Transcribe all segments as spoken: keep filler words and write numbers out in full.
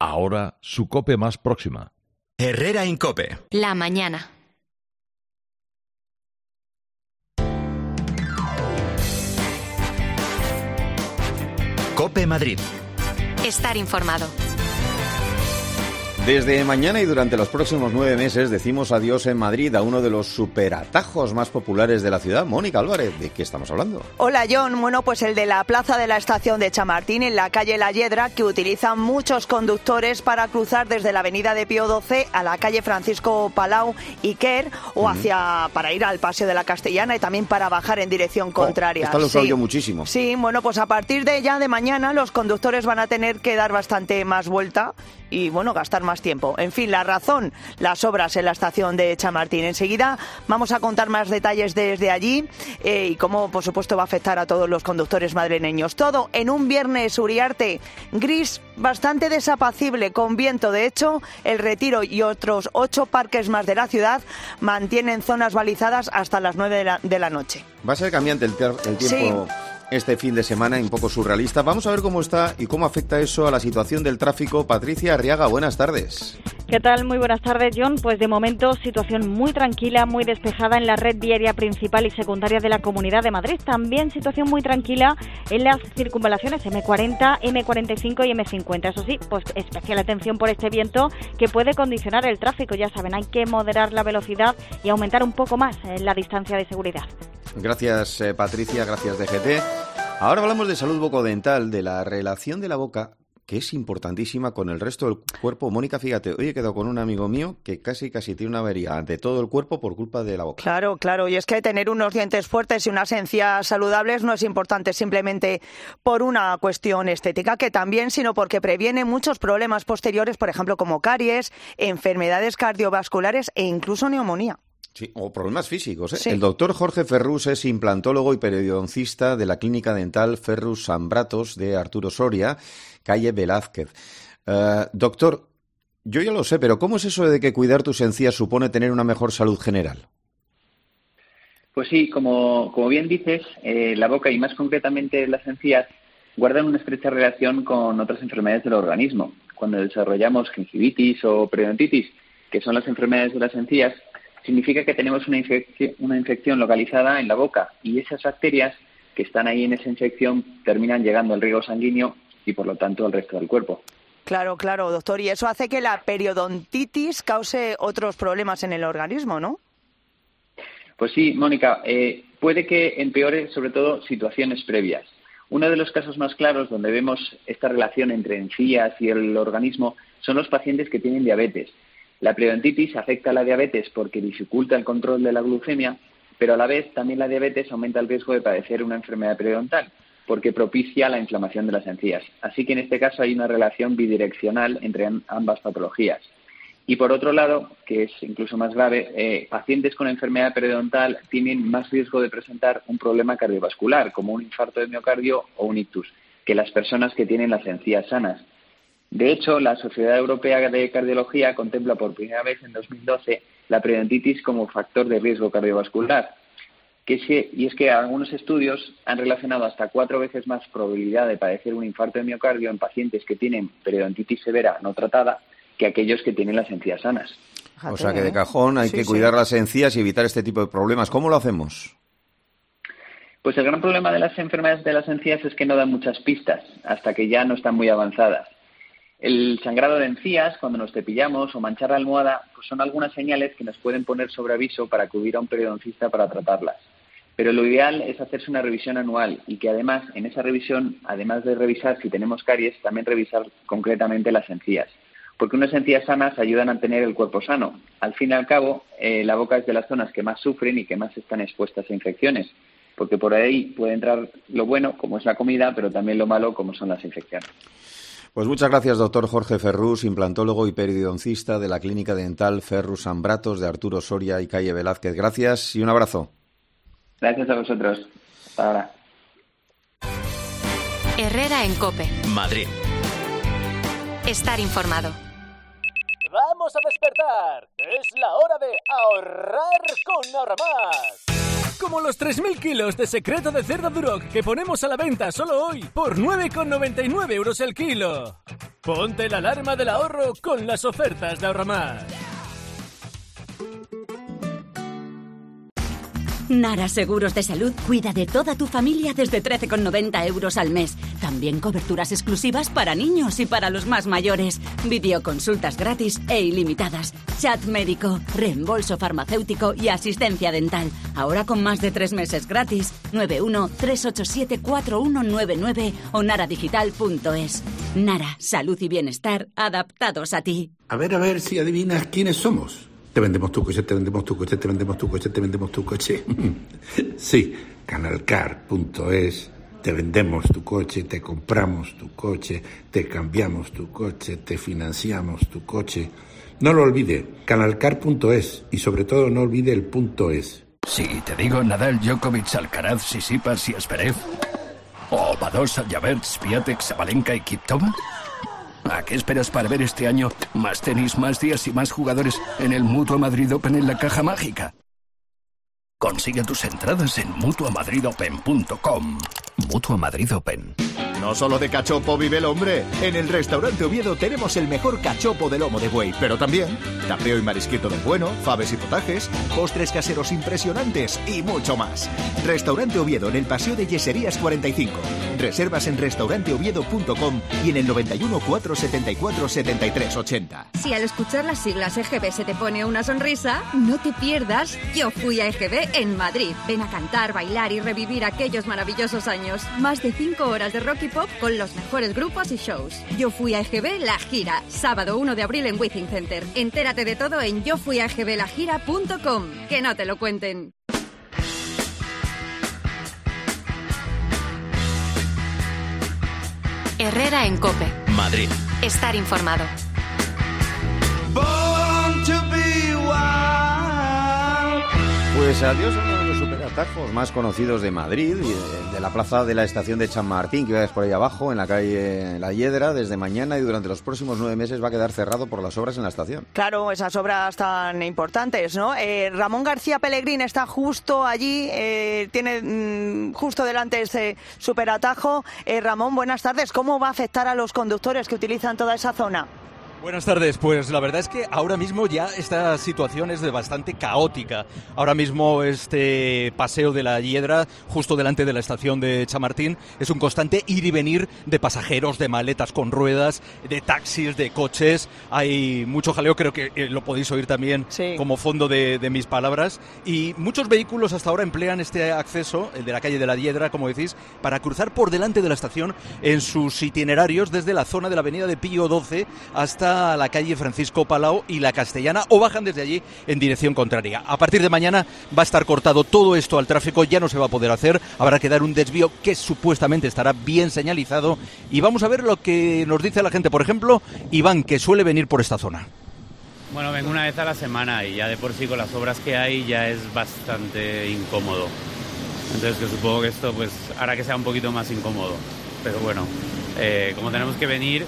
Ahora su COPE más próxima. Herrera en COPE. La mañana. COPE Madrid. Estar informado. Desde mañana y durante los próximos nueve meses decimos adiós en Madrid a uno de los superatajos más populares de la ciudad. Mónica Álvarez, ¿de qué estamos hablando? Hola, John. Bueno, pues el de la plaza de la estación de Chamartín, en la calle La Hiedra, que utilizan muchos conductores para cruzar desde la avenida de Pío doce a la calle Francisco Palau y Quer, o hacia para ir al Paseo de la Castellana y también para bajar en dirección contraria. Oh, esta lo uso sí. yo muchísimo. Sí, bueno, pues a partir de ya de mañana los conductores van a tener que dar bastante más vuelta y, bueno, gastar más tiempo. En fin, la razón, las obras en la estación de Chamartín. Enseguida vamos a contar más detalles desde allí eh, y cómo, por supuesto, va a afectar a todos los conductores madrileños. Todo en un viernes Uriarte gris, bastante desapacible, con viento. De hecho, el Retiro y otros ocho parques más de la ciudad mantienen zonas balizadas hasta las nueve de la, de la noche. Va a ser cambiante el, el tiempo... Sí. Este fin de semana, un poco surrealista. Vamos a ver cómo está y cómo afecta eso a la situación del tráfico. Patricia Arriaga, buenas tardes. ¿Qué tal? Muy buenas tardes, John. Pues de momento, situación muy tranquila, muy despejada en la red viaria principal y secundaria de la Comunidad de Madrid. También situación muy tranquila en las circunvalaciones eme cuarenta, eme cuarenta y cinco y eme cincuenta. Eso sí, pues especial atención por este viento que puede condicionar el tráfico. Ya saben, hay que moderar la velocidad y aumentar un poco más la distancia de seguridad. Gracias, eh, Patricia, gracias, D G T. Ahora hablamos de salud bucodental, de la relación de la boca, que es importantísima con el resto del cuerpo. Mónica, fíjate, hoy he quedado con un amigo mío que casi casi tiene una avería de todo el cuerpo por culpa de la boca. Claro, claro, y es que tener unos dientes fuertes y unas encías saludables no es importante simplemente por una cuestión estética, que también, sino porque previene muchos problemas posteriores, por ejemplo, como caries, enfermedades cardiovasculares e incluso neumonía. Sí, o problemas físicos, ¿eh? Sí. El doctor Jorge Ferrús es implantólogo y periodoncista de la clínica dental Ferrus Sambratos de Arturo Soria, calle Velázquez. Uh, doctor, yo ya lo sé, pero ¿cómo es eso de que cuidar tus encías supone tener una mejor salud general? Pues sí, como, como bien dices, eh, la boca y más concretamente las encías guardan una estrecha relación con otras enfermedades del organismo. Cuando desarrollamos gingivitis o periodontitis, que son las enfermedades de las encías, significa que tenemos una infección, una infección localizada en la boca y esas bacterias que están ahí en esa infección terminan llegando al riego sanguíneo y por lo tanto al resto del cuerpo. Claro, claro, doctor, y eso hace que la periodontitis cause otros problemas en el organismo, ¿no? Pues sí, Mónica, eh, puede que empeore sobre todo situaciones previas. Uno de los casos más claros donde vemos esta relación entre encías y el organismo son los pacientes que tienen diabetes. La periodontitis afecta a la diabetes porque dificulta el control de la glucemia, pero a la vez también la diabetes aumenta el riesgo de padecer una enfermedad periodontal porque propicia la inflamación de las encías. Así que en este caso hay una relación bidireccional entre ambas patologías. Y por otro lado, que es incluso más grave, eh, pacientes con enfermedad periodontal tienen más riesgo de presentar un problema cardiovascular, como un infarto de miocardio o un ictus, que las personas que tienen las encías sanas. De hecho, la Sociedad Europea de Cardiología contempla por primera vez en dos mil doce la periodontitis como factor de riesgo cardiovascular. Que es que, y es que algunos estudios han relacionado hasta cuatro veces más probabilidad de padecer un infarto de miocardio en pacientes que tienen periodontitis severa no tratada que aquellos que tienen las encías sanas. O sea que de cajón hay sí, que cuidar sí. las encías y evitar este tipo de problemas. ¿Cómo lo hacemos? Pues el gran problema de las enfermedades de las encías es que no dan muchas pistas hasta que ya no están muy avanzadas. El sangrado de encías, cuando nos cepillamos o manchar la almohada, pues son algunas señales que nos pueden poner sobre aviso para acudir a un periodoncista para tratarlas. Pero lo ideal es hacerse una revisión anual y que además, en esa revisión, además de revisar si tenemos caries, también revisar concretamente las encías. Porque unas encías sanas ayudan a tener el cuerpo sano. Al fin y al cabo, eh, la boca es de las zonas que más sufren y que más están expuestas a infecciones. Porque por ahí puede entrar lo bueno, como es la comida, pero también lo malo, como son las infecciones. Pues muchas gracias, doctor Jorge Ferrús, implantólogo y periodoncista de la clínica dental Ferrus Sambratos de Arturo Soria y calle Velázquez. Gracias y un abrazo. Gracias a vosotros. Hasta ahora. Herrera en COPE. Madrid. Estar informado. ¡Vamos a despertar! Es la hora de ahorrar con Ahorramás. Como los tres mil kilos de secreto de cerdo Duroc que ponemos a la venta solo hoy por nueve con noventa y nueve euros el kilo. Ponte la alarma del ahorro con las ofertas de Ahorramás. Nara Seguros de Salud cuida de toda tu familia desde trece con noventa euros al mes. También coberturas exclusivas para niños y para los más mayores. Videoconsultas gratis e ilimitadas. Chat médico, reembolso farmacéutico y asistencia dental. Ahora con más de tres meses gratis. nueve uno tres ocho siete cuatro uno nueve nueve o naradigital punto es. Nara, salud y bienestar adaptados a ti. A ver, a ver si adivinas quiénes somos. Te vendemos tu coche, te vendemos tu coche, te vendemos tu coche, te vendemos tu coche. Sí, canalcar punto es. Te vendemos tu coche, te compramos tu coche, te cambiamos tu coche, te financiamos tu coche. No lo olvide, canalcar punto es y sobre todo no olvide el punto es. Si te digo Nadal, Djokovic, Alcaraz, Tsitsipas y Zverev, o Badosa, Javert, Swiatek, Sabalenka y Kvitova, ¿a qué esperas para ver este año más tenis, más días y más jugadores en el Mutua Madrid Open en la caja mágica? Consigue tus entradas en mutua madrid open punto com. Mutua Madrid Open. No solo de cachopo vive el hombre. En el restaurante Oviedo tenemos el mejor cachopo de lomo de buey, pero también tapeo y marisquito del bueno, faves y potajes, postres caseros impresionantes y mucho más. Restaurante Oviedo en el Paseo de Yeserías cuarenta y cinco. Reservas en restaurante oviedo punto com y en el noventa y uno cuatrocientos setenta y cuatro setenta y tres ochenta. Si al escuchar las siglas E G B se te pone una sonrisa, no te pierdas Yo Fui a E G B en Madrid. Ven a cantar, bailar y revivir aquellos maravillosos años. Más de cinco horas de rock y pop con los mejores grupos y shows. Yo Fui a E G B La Gira, sábado uno de abril en Withing Center. Entérate de todo en yo fui a e g b la gira punto com. Que no te lo cuenten. Herrera en COPE. Madrid. Estar informado. Pues adiós a uno de los superatajos más conocidos de Madrid, de la plaza de la estación de Chamartín, que ves por ahí abajo, en la calle La Hiedra, desde mañana y durante los próximos nueve meses va a quedar cerrado por las obras en la estación. Claro, esas obras tan importantes, ¿no? Eh, Ramón García Pellegrín está justo allí, eh, tiene mmm, justo delante ese superatajo. Eh, Ramón, buenas tardes. ¿Cómo va a afectar a los conductores que utilizan toda esa zona? Buenas tardes, pues la verdad es que ahora mismo ya esta situación es de bastante caótica. Ahora mismo este paseo de la Hiedra, justo delante de la estación de Chamartín, es un constante ir y venir de pasajeros, de maletas con ruedas, de taxis, de coches. Hay mucho jaleo, creo que lo podéis oír también sí. como fondo de, de mis palabras. Y muchos vehículos hasta ahora emplean este acceso, el de la calle de la Hiedra, como decís, para cruzar por delante de la estación en sus itinerarios desde la zona de la avenida de Pío doce hasta a la calle Francisco Palau y la Castellana, o bajan desde allí en dirección contraria. A partir de mañana va a estar cortado todo esto al tráfico, ya no se va a poder hacer, habrá que dar un desvío que supuestamente estará bien señalizado y vamos a ver lo que nos dice la gente. Por ejemplo, Iván, que suele venir por esta zona. Bueno, vengo una vez a la semana y ya de por sí con las obras que hay ya es bastante incómodo. Entonces que supongo que esto pues hará que sea un poquito más incómodo. Pero bueno, eh, como tenemos que venir,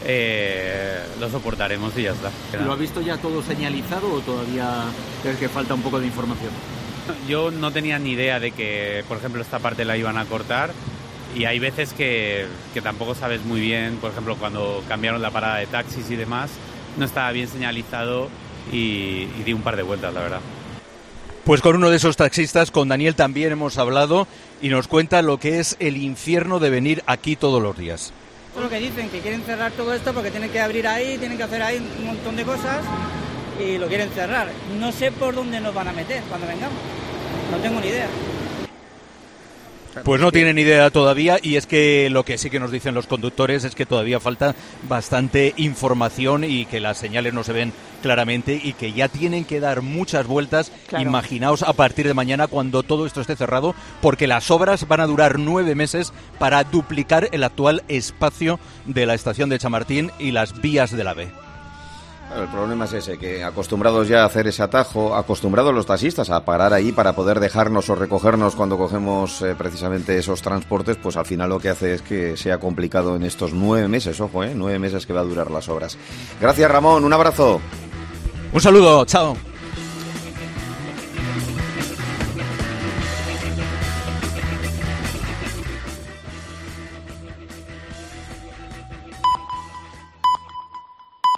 Eh, lo soportaremos y ya está. ¿Lo ha visto ya todo señalizado o todavía crees que falta un poco de información? Yo no tenía ni idea de que, por ejemplo, esta parte la iban a cortar y hay veces que, que tampoco sabes muy bien, por ejemplo, cuando cambiaron la parada de taxis y demás, no estaba bien señalizado y, y di un par de vueltas, la verdad. Pues con uno de esos taxistas, con Daniel, también hemos hablado y nos cuenta lo que es el infierno de venir aquí todos los días. Eso es lo que dicen, que quieren cerrar todo esto porque tienen que abrir ahí, tienen que hacer ahí un montón de cosas y lo quieren cerrar. No sé por dónde nos van a meter cuando vengamos, no tengo ni idea. Pues no tienen idea todavía y es que lo que sí que nos dicen los conductores es que todavía falta bastante información y que las señales no se ven claramente y que ya tienen que dar muchas vueltas. Claro. Imaginaos a partir de mañana cuando todo esto esté cerrado, porque las obras van a durar nueve meses para duplicar el actual espacio de la estación de Chamartín y las vías del AVE. Claro, el problema es ese, que acostumbrados ya a hacer ese atajo, acostumbrados los taxistas a parar ahí para poder dejarnos o recogernos cuando cogemos eh, precisamente esos transportes, pues al final lo que hace es que sea complicado en estos nueve meses, ojo, eh, nueve meses que va a durar las obras. Gracias, Ramón, un abrazo. Un saludo, chao.